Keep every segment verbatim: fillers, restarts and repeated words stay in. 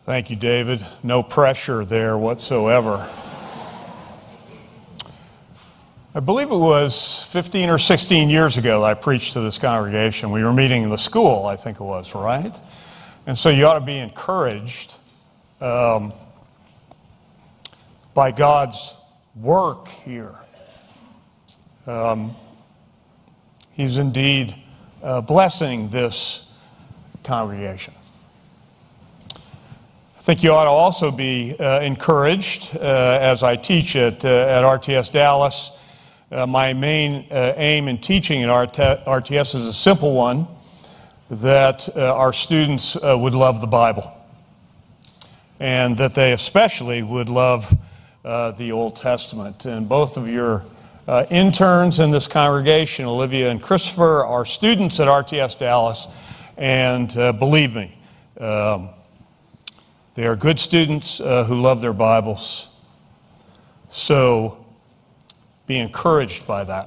Thank you, David. No pressure there whatsoever. I believe it was fifteen or sixteen years ago that I preached to this congregation. We were meeting in the school, I think it was, right? And so you ought to be encouraged um, by God's work here. Um, he's indeed uh, blessing this congregation. I think you ought to also be uh, encouraged uh, as I teach at, uh, at R T S Dallas. Uh, my main uh, aim in teaching at R T S is a simple one, that uh, our students uh, would love the Bible, and that they especially would love uh, the Old Testament. And both of your uh, interns in this congregation, Olivia and Christopher, are students at R T S Dallas, and uh, believe me, um, they are good students uh, who love their Bibles. So be encouraged by that.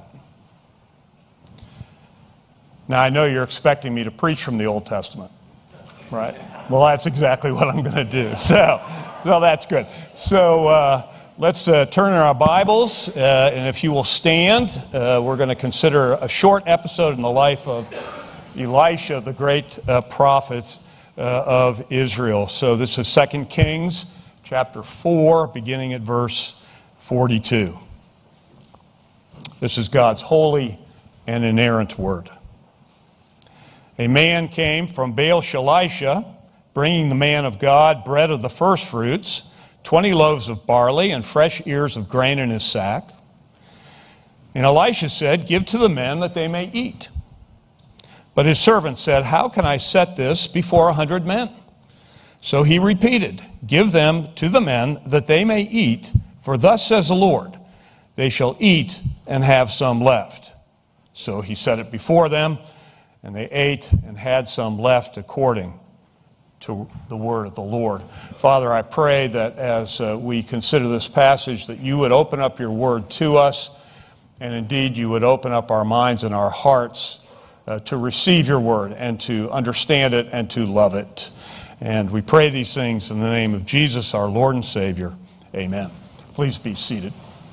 Now, I know you're expecting me to preach from the Old Testament, right? Well, that's exactly what I'm going to do. So, so that's good. So uh, let's uh, turn in our Bibles, uh, and if you will stand, uh, we're going to consider a short episode in the life of Elisha, the great uh, prophet uh, of Israel. So this is Second Kings chapter four, beginning at verse forty-two. This is God's holy and inerrant word. A man came from Baal Shalisha, bringing the man of God bread of the firstfruits, twenty loaves of barley, and fresh ears of grain in his sack. And Elisha said, "Give to the men that they may eat." But his servant said, "How can I set this before a hundred men?" So he repeated, "Give them to the men that they may eat, for thus says the Lord, they shall eat and have some left." So he set it before them, and they ate and had some left according to the word of the Lord. Father, I pray that as uh, we consider this passage, that you would open up your word to us, and indeed you would open up our minds and our hearts uh, to receive your word and to understand it and to love it. And we pray these things in the name of Jesus, our Lord and Savior. Amen. Please be seated.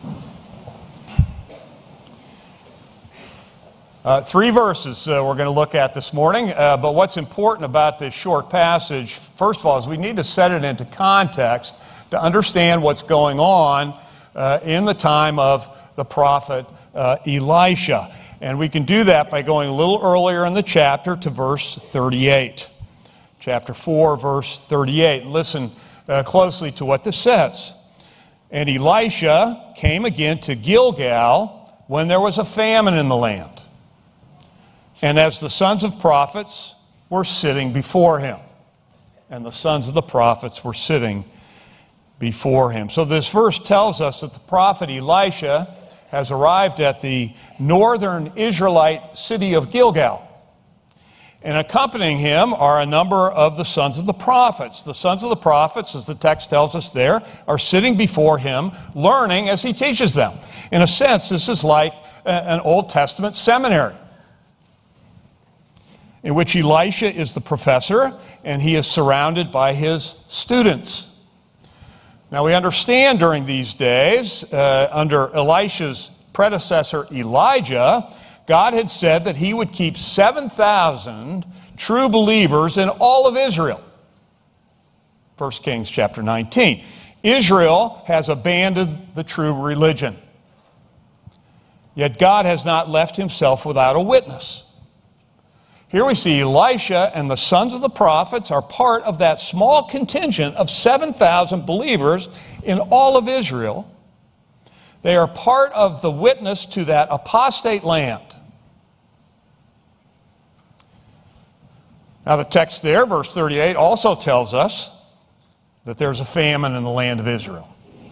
Uh, three verses uh, we're going to look at this morning, uh, but what's important about this short passage, first of all, is we need to set it into context to understand what's going on uh, in the time of the prophet uh, Elisha. And we can do that by going a little earlier in the chapter to verse thirty-eight. Chapter four, verse thirty-eight. Listen uh, closely to what this says. "And Elisha came again to Gilgal when there was a famine in the land, and as the sons of prophets were sitting before him." And the sons of the prophets were sitting before him. So this verse tells us that the prophet Elisha has arrived at the northern Israelite city of Gilgal. And accompanying him are a number of the sons of the prophets. The sons of the prophets, as the text tells us there, are sitting before him, learning as he teaches them. In a sense, this is like an Old Testament seminary, in which Elisha is the professor, and he is surrounded by his students. Now, we understand during these days, uh, under Elisha's predecessor Elijah, God had said that he would keep seven thousand true believers in all of Israel. First Kings chapter nineteen. Israel has abandoned the true religion. Yet God has not left himself without a witness. Here we see Elisha and the sons of the prophets are part of that small contingent of seven thousand believers in all of Israel. They are part of the witness to that apostate land. Now the text there, verse thirty-eight, also tells us that there's a famine in the land of Israel.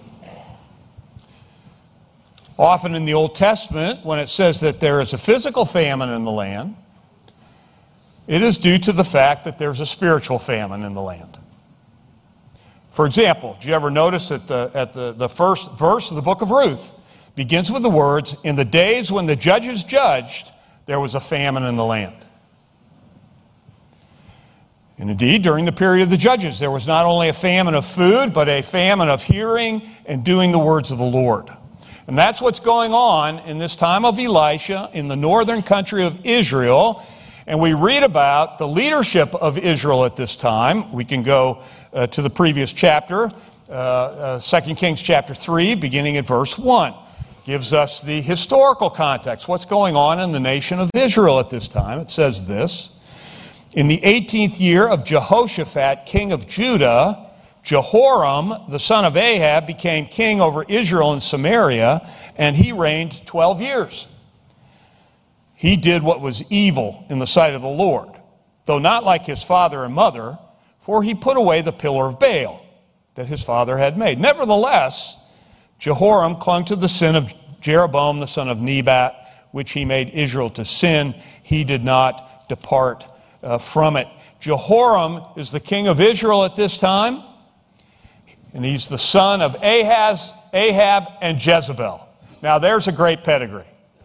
Often in the Old Testament, when it says that there is a physical famine in the land, it is due to the fact that there's a spiritual famine in the land. For example, did you ever notice that the, at the, the first verse of the book of Ruth begins with the words, "In the days when the judges judged, there was a famine in the land." And indeed, during the period of the judges, there was not only a famine of food, but a famine of hearing and doing the words of the Lord. And that's what's going on in this time of Elisha in the northern country of Israel. And we read about the leadership of Israel at this time. We can go uh, to the previous chapter, uh, uh, Second Kings chapter three, beginning at verse one. Gives us the historical context. What's going on in the nation of Israel at this time? It says this: in the eighteenth year of Jehoshaphat, king of Judah, Jehoram, the son of Ahab, became king over Israel and Samaria, and he reigned twelve years. He did what was evil in the sight of the Lord, though not like his father and mother, for he put away the pillar of Baal that his father had made. Nevertheless, Jehoram clung to the sin of Jeroboam, the son of Nebat, which he made Israel to sin. He did not depart uh, from it. Jehoram is the king of Israel at this time, and he's the son of Ahaz, Ahab, and Jezebel. Now, there's a great pedigree.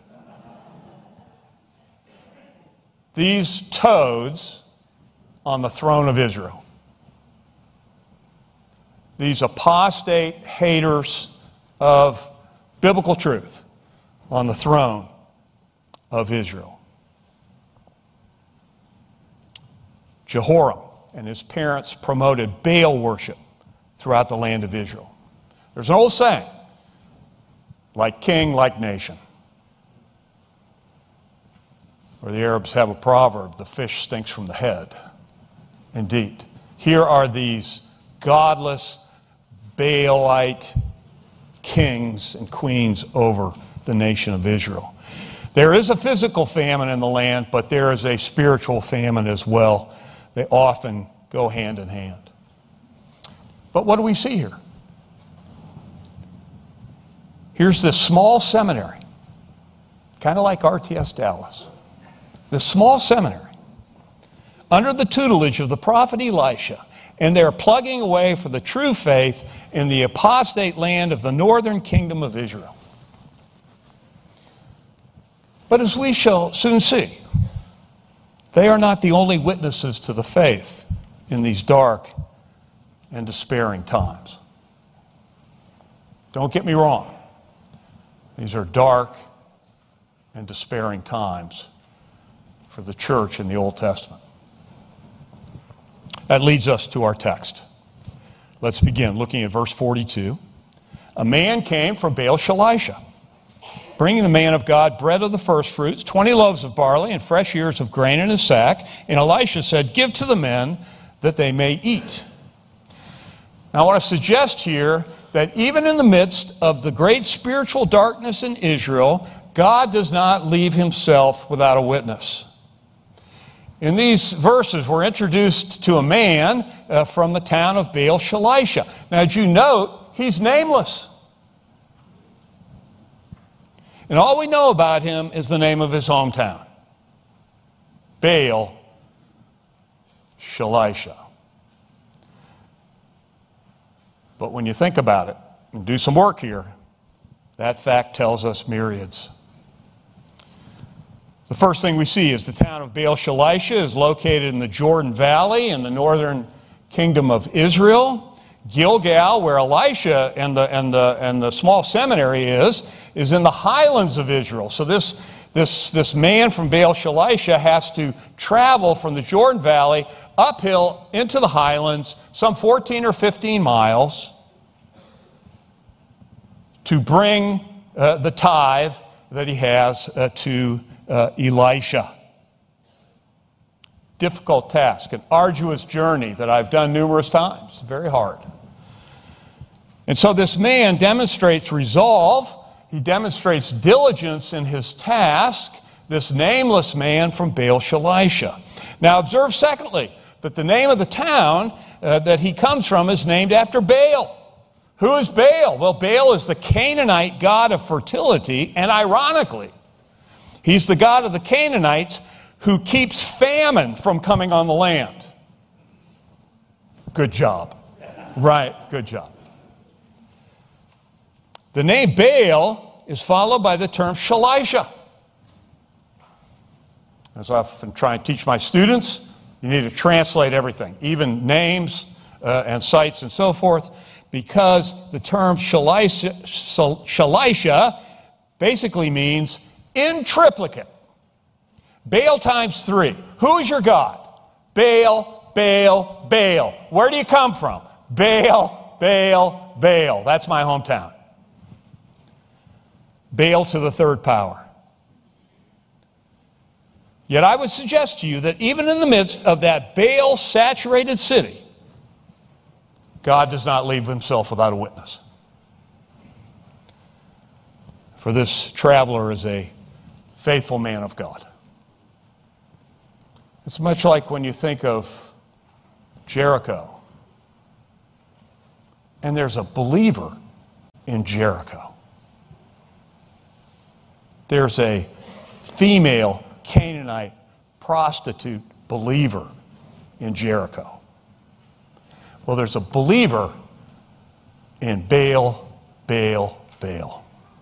These toads on the throne of Israel. These apostate haters of biblical truth on the throne of Israel. Jehoram and his parents promoted Baal worship throughout the land of Israel. There's an old saying, like king, like nation. Or the Arabs have a proverb, the fish stinks from the head. Indeed. Here are these godless, Baalite kings and queens over the nation of Israel. There is a physical famine in the land, but there is a spiritual famine as well. They often go hand in hand. But what do we see here? Here's this small seminary, kind of like R T S Dallas. This small seminary, under the tutelage of the prophet Elisha, and they're plugging away for the true faith in the apostate land of the northern kingdom of Israel. But as we shall soon see, they are not the only witnesses to the faith in these dark and despairing times. Don't get me wrong. These are dark and despairing times for the church in the Old Testament. That leads us to our text. Let's begin looking at verse forty-two. A man came from Baal Shalisha, bringing the man of God bread of the firstfruits, twenty loaves of barley, and fresh ears of grain in his sack. And Elisha said, "Give to the men that they may eat." Now, I want to suggest here that even in the midst of the great spiritual darkness in Israel, God does not leave himself without a witness. In these verses, we're introduced to a man uh, from the town of Baal Shalisha. Now, as you note, he's nameless. And all we know about him is the name of his hometown, Baal Shalisha. But when you think about it and do some work here, that fact tells us myriads. The first thing we see is the town of Baal Shalisha is located in the Jordan Valley in the northern kingdom of Israel. Gilgal, where Elisha and the, and the, and the small seminary is, is in the highlands of Israel. So this, this, this man from Baal Shalisha has to travel from the Jordan Valley uphill into the highlands, some fourteen or fifteen miles, to bring uh, the tithe that he has uh, to Uh, Elisha. Difficult task, an arduous journey that I've done numerous times. Very hard. And so this man demonstrates resolve. He demonstrates diligence in his task, this nameless man from Baal Shalisha. Now observe secondly, that the name of the town uh, that he comes from is named after Baal. Who is Baal? Well, Baal is the Canaanite god of fertility, and ironically, he's the god of the Canaanites who keeps famine from coming on the land. Good job. Right, good job. The name Baal is followed by the term Shalisha. As I often try and teach my students, You need to translate everything, even names uh, and sites and so forth, because the term Shalisha, Shalisha basically means in triplicate. Baal times three. Who is your God? Baal, Baal, Baal. Where do you come from? Baal, Baal, Baal. That's my hometown. Baal to the third power. Yet I would suggest to you that even in the midst of that Baal-saturated city, God does not leave himself without a witness. For this traveler is a faithful man of God. It's much like when you think of Jericho, and there's a believer in Jericho. There's a female Canaanite prostitute believer in Jericho. Well, there's a believer in Baal, Baal, Baal.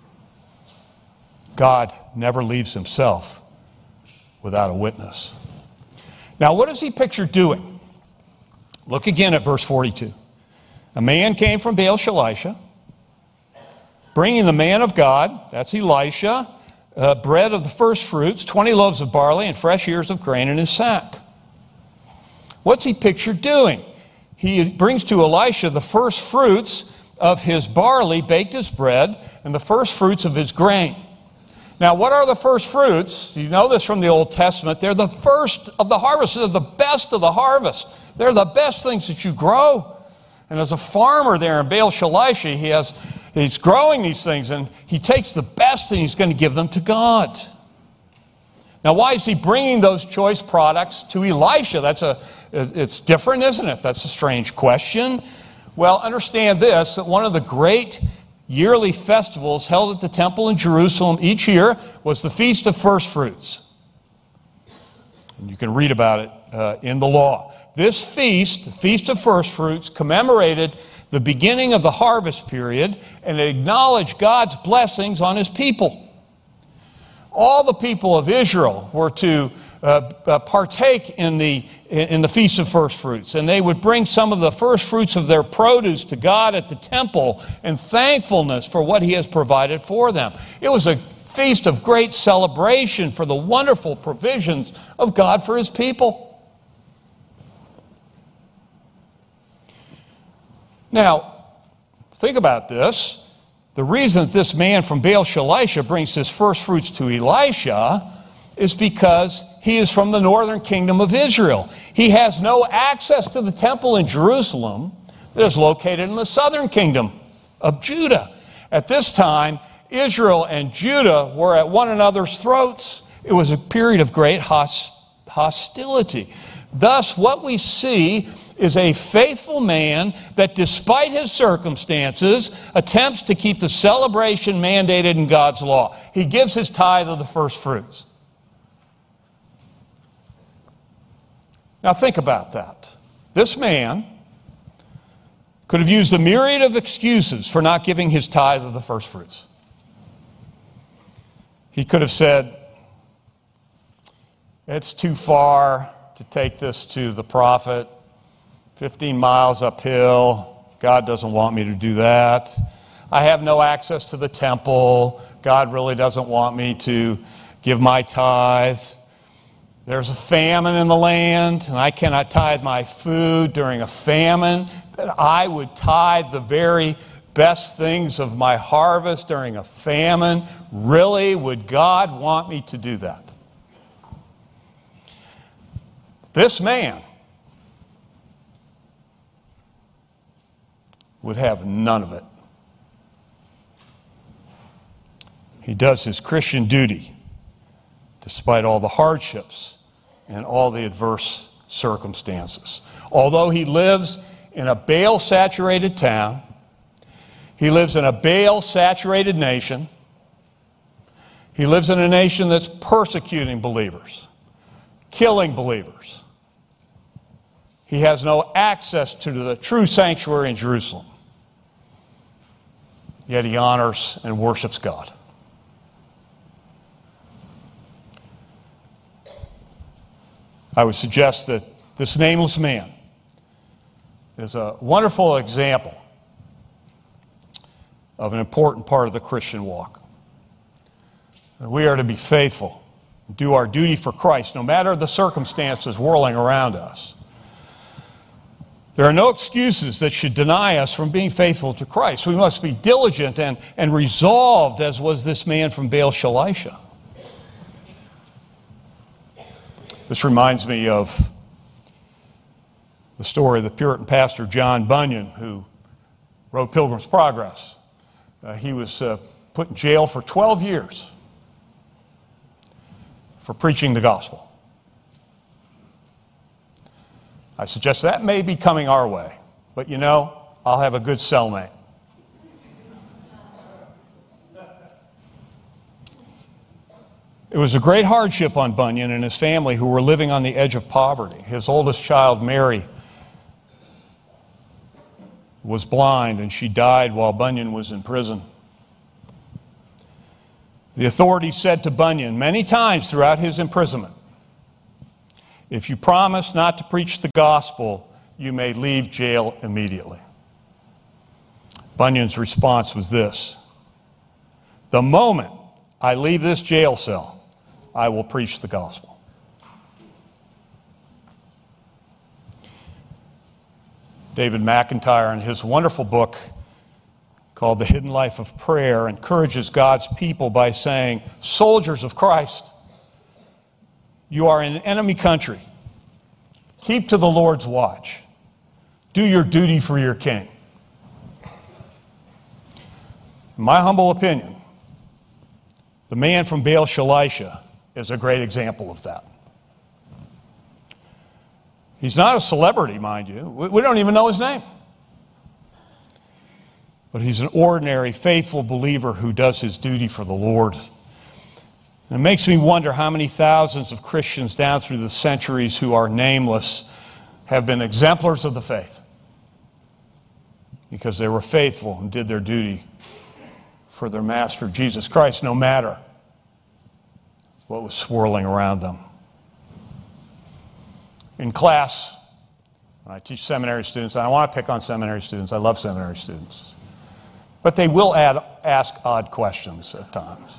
God never leaves himself without a witness. Now, what does he picture doing? Look again at verse forty-two. A man came from Baal Shalisha, bringing the man of God, that's Elisha, uh, bread of the first fruits, twenty loaves of barley, and fresh ears of grain in his sack. What's he picture doing? He brings to Elisha the first fruits of his barley baked as bread and the first fruits of his grain. Now, what are the first fruits? You know this from the Old Testament. They're the first of the harvest. They're the best of the harvest. They're the best things that you grow. And as a farmer there in Baal Shalisha, he has, he's growing these things, and he takes the best and he's going to give them to God. Now, why is he bringing those choice products to Elisha? That's a, it's different, isn't it? That's a strange question. Well, understand this, that one of the great yearly festivals held at the temple in Jerusalem each year was the Feast of First Fruits. And you can read about it uh, in the law. This feast, the Feast of First Fruits, commemorated the beginning of the harvest period and acknowledged God's blessings on his people. All the people of Israel were to uh, uh, partake in the, in the Feast of First Fruits, and they would bring some of the first fruits of their produce to God at the temple in thankfulness for what he has provided for them. It was a feast of great celebration for the wonderful provisions of God for his people. Now, think about this. The reason that this man from Baal Shalisha brings his first fruits to Elisha is because he is from the northern kingdom of Israel. He has no access to the temple in Jerusalem that is located in the southern kingdom of Judah. At this time, Israel and Judah were at one another's throats. It was a period of great hostility. Thus, what we see is a faithful man that, despite his circumstances, attempts to keep the celebration mandated in God's law. He gives his tithe of the first fruits. Now think about that. This man could have used a myriad of excuses for not giving his tithe of the first fruits. He could have said, it's too far to take this to the prophet. fifteen miles uphill. God doesn't want me to do that. I have no access to the temple. God really doesn't want me to give my tithe. There's a famine in the land, and I cannot tithe my food during a famine. That I would tithe the very best things of my harvest during a famine. Really, would God want me to do that? This man would have none of it. He does his Christian duty despite all the hardships and all the adverse circumstances. Although he lives in a Baal-saturated town, he lives in a Baal-saturated nation, he lives in a nation that's persecuting believers, killing believers. He has no access to the true sanctuary in Jerusalem. Yet he honors and worships God. I would suggest that this nameless man, is a wonderful example of an important part of the Christian walk. We are to be faithful, do our duty for Christ, no matter the circumstances whirling around us. There are no excuses that should deny us from being faithful to Christ. We must be diligent and, and resolved, as was this man from Baal Shalisha. This reminds me of the story of the Puritan pastor John Bunyan, who wrote Pilgrim's Progress. Uh, he was uh, put in jail for twelve years for preaching the gospel. I suggest that may be coming our way, but you know, I'll have a good cellmate. It was a great hardship on Bunyan and his family, who were living on the edge of poverty. His oldest child, Mary, was blind, and she died while Bunyan was in prison. The authorities said to Bunyan many times throughout his imprisonment, "If you promise not to preach the gospel, you may leave jail immediately." Bunyan's response was this: "The moment I leave this jail cell, I will preach the gospel." David McIntyre, in his wonderful book called The Hidden Life of Prayer, encourages God's people by saying, "Soldiers of Christ, you are in enemy country. Keep to the Lord's watch. Do your duty for your king." In my humble opinion, the man from Baal Shalisha is a great example of that. He's not a celebrity, mind you. We don't even know his name. But he's an ordinary, faithful believer who does his duty for the Lord. And it makes me wonder how many thousands of Christians down through the centuries who are nameless have been exemplars of the faith because they were faithful and did their duty for their Master, Jesus Christ, no matter what was swirling around them. In class, when I teach seminary students, and I want to pick on seminary students, I love seminary students, but they will add, ask odd questions at times.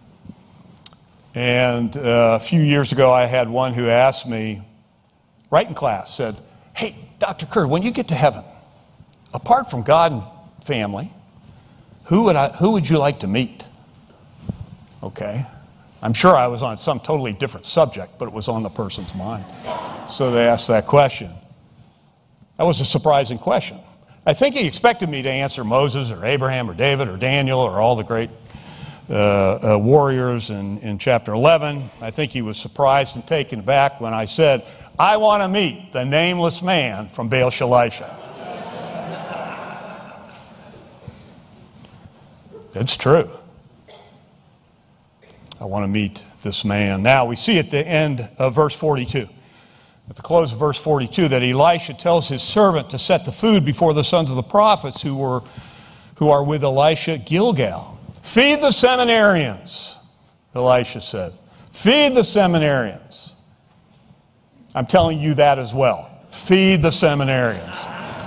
And uh, a few years ago, I had one who asked me, right in class, said, "Hey, Doctor Kerr, when you get to heaven, apart from God and family, who would, I, who would you like to meet?" Okay. I'm sure I was on some totally different subject, but it was on the person's mind. So they asked that question. That was a surprising question. I think he expected me to answer Moses or Abraham or David or Daniel or all the great uh, uh, warriors in, in chapter eleven. I think he was surprised and taken aback when I said, "I want to meet the nameless man from Baal Shalisha." It's true. I want to meet this man. Now, we see at the end of verse forty-two, at the close of verse forty-two, that Elisha tells his servant to set the food before the sons of the prophets who were who are with Elisha at Gilgal. "Feed the seminarians," Elisha said. "Feed the seminarians." I'm telling you that as well. Feed the seminarians.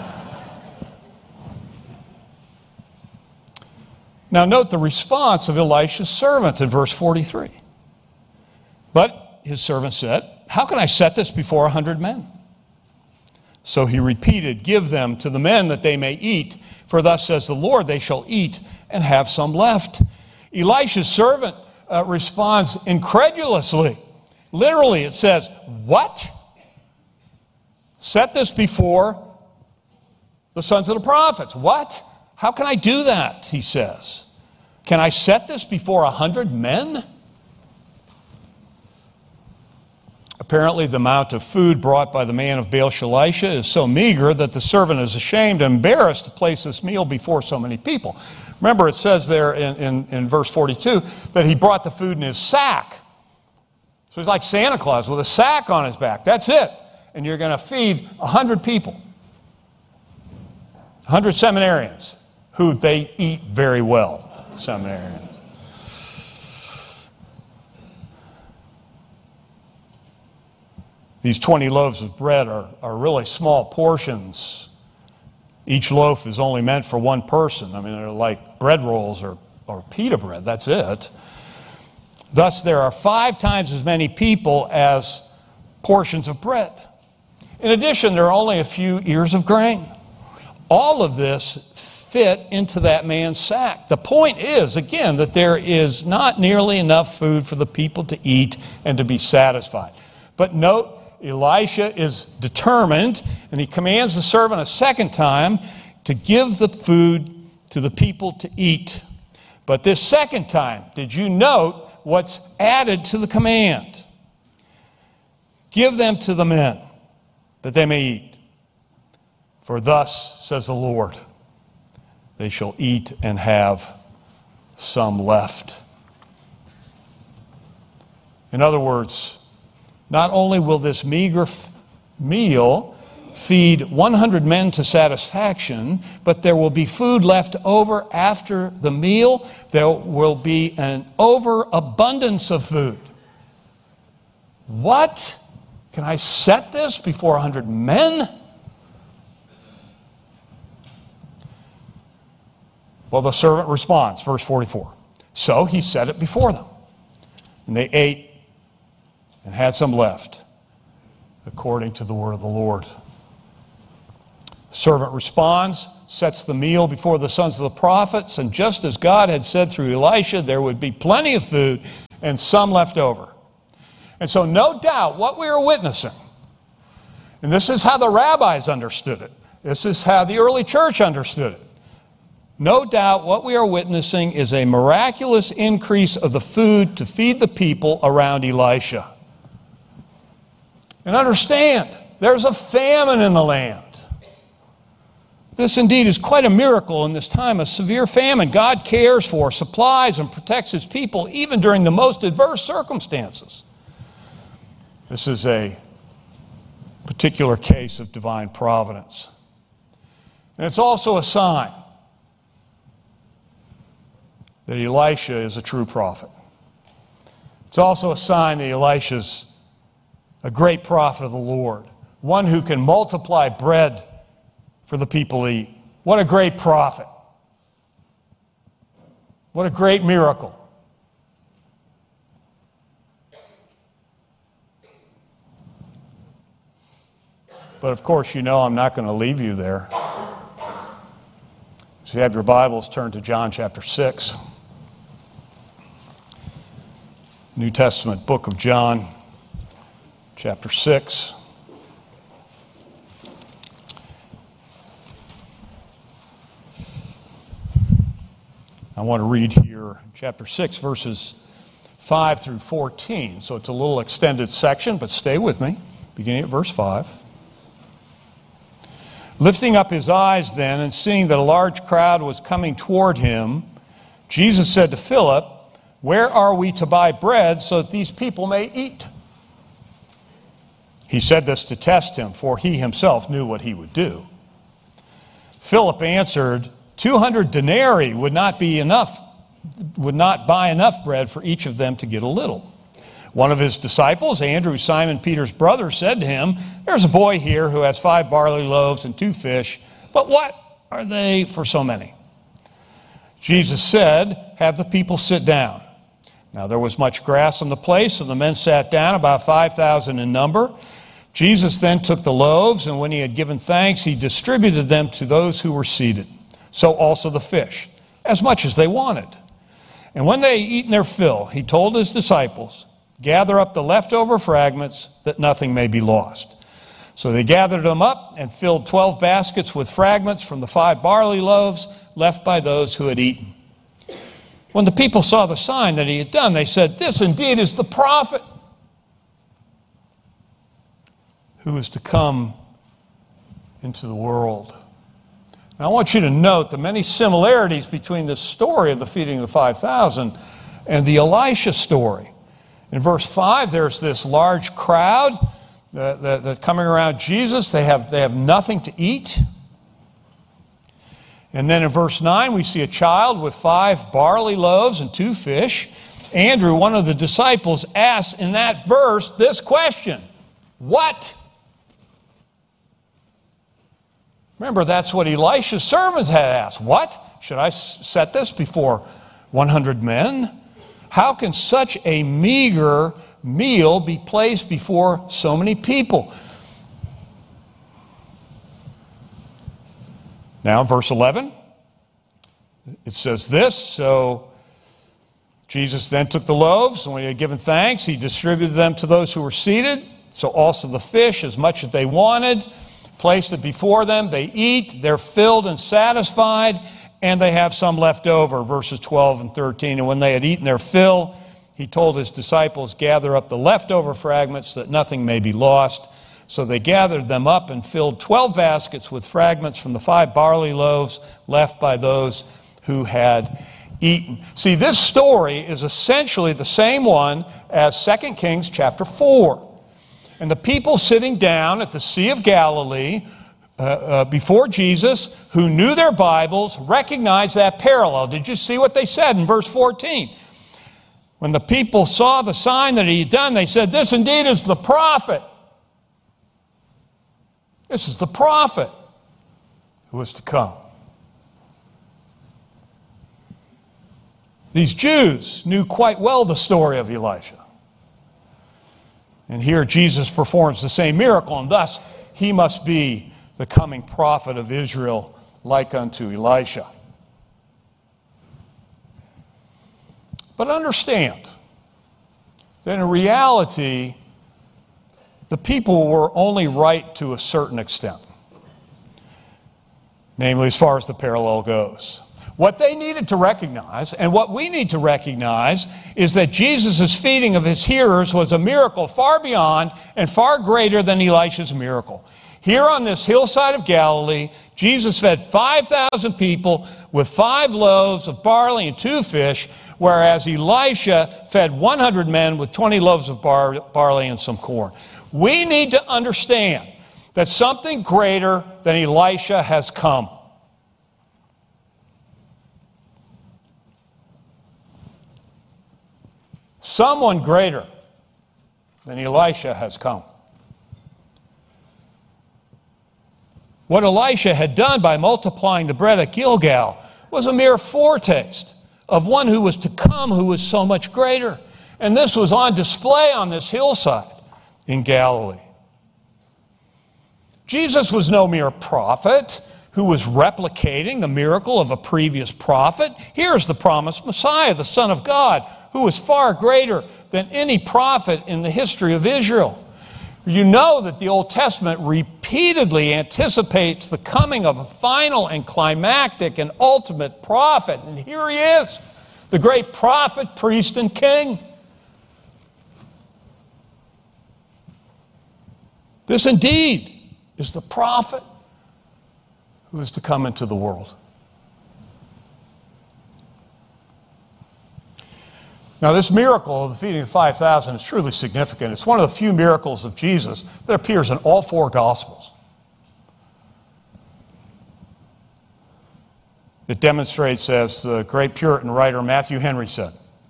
Now note the response of Elisha's servant in verse forty-three. But his servant said, "How can I set this before a hundred men?" So he repeated, "Give them to the men that they may eat, for thus says the Lord, they shall eat and have some left." Elisha's servant uh, responds incredulously. Literally it says, "What? Set this before the sons of the prophets." What? How can I do that? He says. Can I set this before a hundred men? Apparently the amount of food brought by the man of Baal Shalisha is so meager that the servant is ashamed and embarrassed to place this meal before so many people. Remember, it says there in, in, in verse forty-two that he brought the food in his sack. So he's like Santa Claus with a sack on his back. That's it. And you're going to feed a hundred people. A hundred seminarians who they eat very well. Seminarians. These twenty loaves of bread are, are really small portions. Each loaf is only meant for one person. I mean, they're like bread rolls or, or pita bread. That's it. Thus, there are five times as many people as portions of bread. In addition, there are only a few ears of grain. All of this fit into that man's sack. The point is, again, that there is not nearly enough food for the people to eat and to be satisfied. But note, Elisha is determined, and he commands the servant a second time to give the food to the people to eat. But this second time, did you note what's added to the command? Give them to the men, that they may eat. For thus says the Lord, they shall eat and have some left. In other words, not only will this meager f- meal feed one hundred men to satisfaction, but there will be food left over after the meal. There will be an overabundance of food. What? Can I set this before one hundred men? Well, the servant responds, verse forty-four. So he set it before them, and they ate and had some left, according to the word of the Lord. The servant responds, sets the meal before the sons of the prophets, and just as God had said through Elisha, there would be plenty of food and some left over. And so no doubt what we are witnessing, and this is how the rabbis understood it, this is how the early church understood it, no doubt what we are witnessing is a miraculous increase of the food to feed the people around Elisha. And understand, there's a famine in the land. This indeed is quite a miracle in this time of severe famine. God cares for, supplies, and protects his people even during the most adverse circumstances. This is a particular case of divine providence. And it's also a sign that Elisha is a true prophet. It's also a sign that Elisha's a great prophet of the Lord, one who can multiply bread for the people to eat. What a great prophet. What a great miracle. But of course, you know I'm not going to leave you there. So you have your Bibles, turn to John chapter six. New Testament book of John, chapter six. I want to read here chapter six, verses five through fourteen. So it's a little extended section, but stay with me, beginning at verse five. Lifting up his eyes then, and seeing that a large crowd was coming toward him, Jesus said to Philip, "Where are we to buy bread so that these people may eat?" He said this to test him, for he himself knew what he would do. Philip answered, two hundred denarii would not be enough, would not buy enough bread for each of them to get a little. One of his disciples, Andrew, Simon Peter's brother, said to him, "There's a boy here who has five barley loaves and two fish, but what are they for so many?" Jesus said, "Have the people sit down." Now there was much grass on the place, and the men sat down, about five thousand in number. Jesus then took the loaves, and when he had given thanks, he distributed them to those who were seated. So also the fish, as much as they wanted. And when they had eaten their fill, he told his disciples, "Gather up the leftover fragments, that nothing may be lost." So they gathered them up and filled twelve baskets with fragments from the five barley loaves left by those who had eaten. When the people saw the sign that he had done, they said, "This indeed is the prophet who is to come into the world." Now I want you to note the many similarities between the story of the feeding of the five thousand and the Elisha story. In verse five, there's this large crowd that, that, that coming around Jesus. They have, they have nothing to eat. And then in verse nine, we see a child with five barley loaves and two fish. Andrew, one of the disciples, asks in that verse this question. What? Remember, that's what Elisha's servants had asked. What? Should I set this before one hundred men? How can such a meager meal be placed before so many people? Now, verse eleven, it says this, so Jesus then took the loaves, and when he had given thanks, he distributed them to those who were seated. So also the fish, as much as they wanted, placed it before them. They eat, they're filled and satisfied, and they have some left over, verses twelve and thirteen. And when they had eaten their fill, he told his disciples, gather up the leftover fragments that nothing may be lost. So they gathered them up and filled twelve baskets with fragments from the five barley loaves left by those who had eaten. See, this story is essentially the same one as Second Kings chapter four. And the people sitting down at the Sea of Galilee uh, uh, before Jesus, who knew their Bibles, recognized that parallel. Did you see what they said in verse fourteen? When the people saw the sign that he had done, they said, this indeed is the prophet. This is the prophet who was to come. These Jews knew quite well the story of Elisha. And here Jesus performs the same miracle, and thus he must be the coming prophet of Israel like unto Elisha. But understand that in reality, the people were only right to a certain extent, namely as far as the parallel goes. What they needed to recognize, and what we need to recognize, is that Jesus' feeding of his hearers was a miracle far beyond and far greater than Elisha's miracle. Here on this hillside of Galilee, Jesus fed five thousand people with five loaves of barley and two fish, whereas Elisha fed one hundred men with twenty loaves of bar- barley and some corn. We need to understand that something greater than Elisha has come. Someone greater than Elisha has come. What Elisha had done by multiplying the bread at Gilgal was a mere foretaste of one who was to come, who was so much greater. And this was on display on this hillside in Galilee. Jesus was no mere prophet who was replicating the miracle of a previous prophet. Here's the promised Messiah, the Son of God, who was far greater than any prophet in the history of Israel. You know that the Old Testament repeatedly anticipates the coming of a final and climactic and ultimate prophet. And here he is, the great prophet, priest, and king. This indeed is the prophet who is to come into the world. Now, this miracle of the feeding of five thousand is truly significant. It's one of the few miracles of Jesus that appears in all four Gospels. It demonstrates, as the great Puritan writer Matthew Henry said,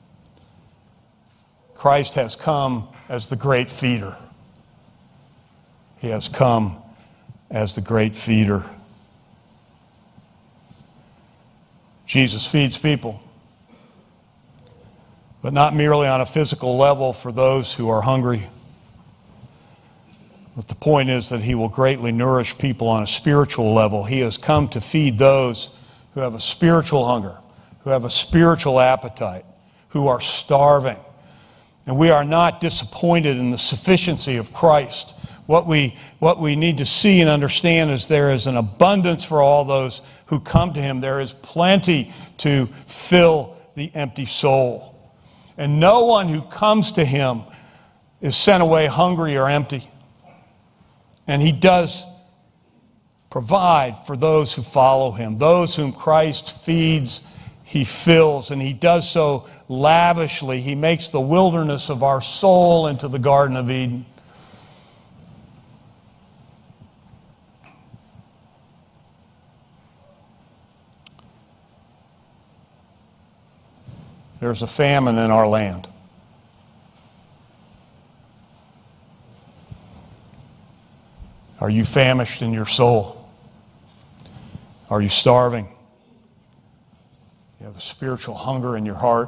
Christ has come as the great feeder. He has come as the great feeder. Jesus feeds people, but not merely on a physical level for those who are hungry. But the point is that he will greatly nourish people on a spiritual level. He has come to feed those who have a spiritual hunger, who have a spiritual appetite, who are starving. And we are not disappointed in the sufficiency of Christ. What we, what we need to see and understand is there is an abundance for all those who come to him. There is plenty to fill the empty soul. And no one who comes to him is sent away hungry or empty. And he does provide for those who follow him. Those whom Christ feeds, he fills. And he does so lavishly. He makes the wilderness of our soul into the Garden of Eden. There's a famine in our land. Are you famished in your soul? Are you starving? You have a spiritual hunger in your heart?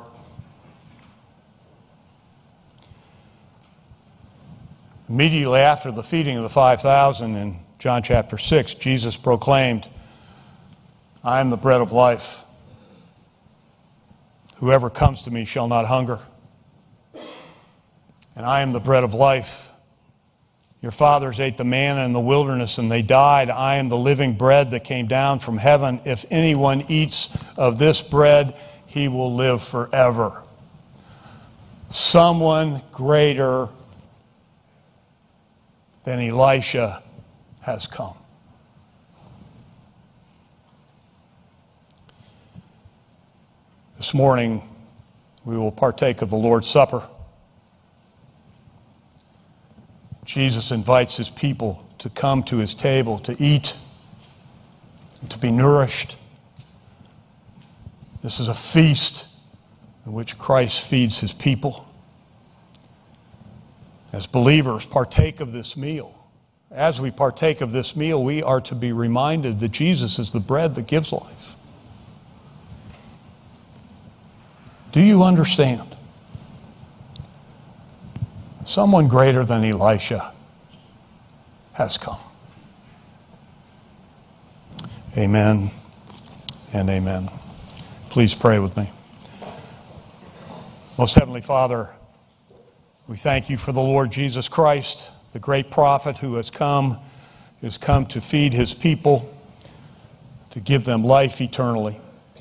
Immediately after the feeding of the five thousand in John chapter six, Jesus proclaimed, I am the bread of life. Whoever comes to me shall not hunger. And I am the bread of life. Your fathers ate the manna in the wilderness and they died. I am the living bread that came down from heaven. If anyone eats of this bread, he will live forever. Someone greater than Elisha has come. This morning, we will partake of the Lord's Supper. Jesus invites his people to come to his table, to eat, and to be nourished. This is a feast in which Christ feeds his people. As believers, partake of this meal. As we partake of this meal, we are to be reminded that Jesus is the bread that gives life. Do you understand? Someone greater than Elisha has come. Amen and amen. Please pray with me. Most Heavenly Father, we thank you for the Lord Jesus Christ, the great prophet who has come, who has come to feed his people, to give them life eternally.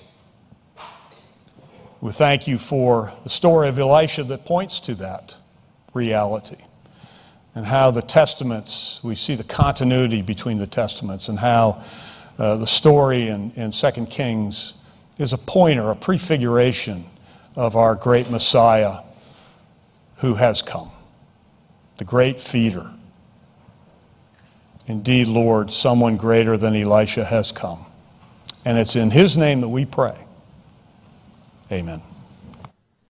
We thank you for the story of Elisha that points to that reality, and how the Testaments, we see the continuity between the Testaments, and how uh, the story in, in Second Kings is a pointer, a prefiguration of our great Messiah who has come, the great feeder. Indeed, Lord, someone greater than Elisha has come. And it's in his name that we pray. Amen.